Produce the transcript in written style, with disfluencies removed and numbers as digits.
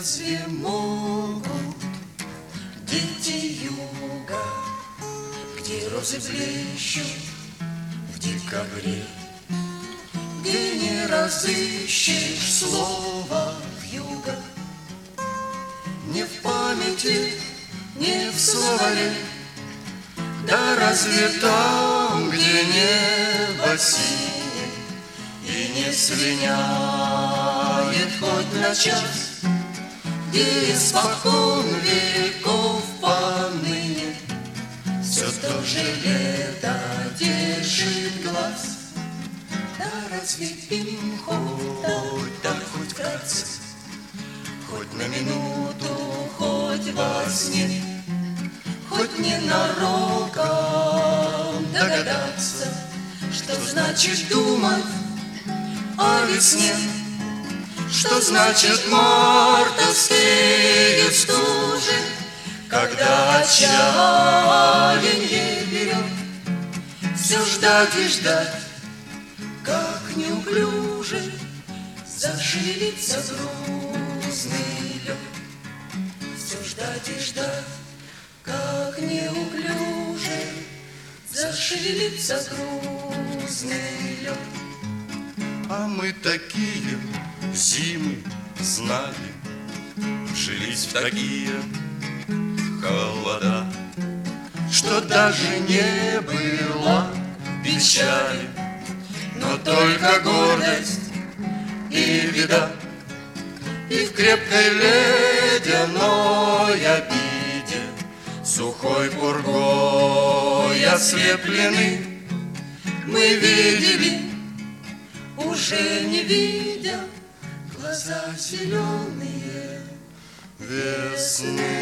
разве могут дети юга, где розы блещут в декабре, где не разыщешь слова вьюга, не в памяти, не в словаре, да разве там, где небо синее и не слиняет хоть на час, где испокон веков поныне все то же лето держит глаз. Да разве им хоть, да хоть вкратце, хоть на минуту, хоть во сне, хоть ненароком догадаться, что значит думать о весне, что значит мартовские стужи, когда отчаяние берет, все ждать и ждать, как неуклюже зашевелится грустный лед. Все ждать и ждать, как неуклюже зашевелится грустный лед. А мы такие зимы знали, жились в такие холода, что даже не было печали, но только гордость и беда. И в крепкой ледяной обиде, сухой пургой ослеплены, мы видели, уже не видя, глаза зеленые весны.